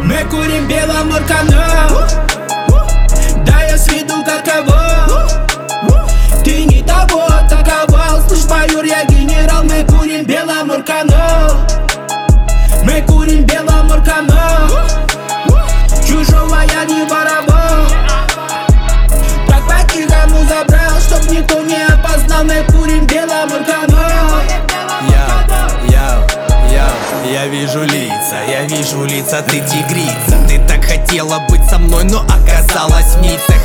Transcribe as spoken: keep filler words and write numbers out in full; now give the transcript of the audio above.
Мы курим беломоркану, да я с виду каково. Ты не того атаковал, слышь, майор, я генерал. Мы курим беломоркану, мы курим беломоркану. Чужого я не воровал, так по-тихому забрал, чтоб никто не опознал. Мы курим беломоркану. Я вижу лица, я вижу лица, ты тигрица. Ты так хотела быть со мной, но оказалась в ницах.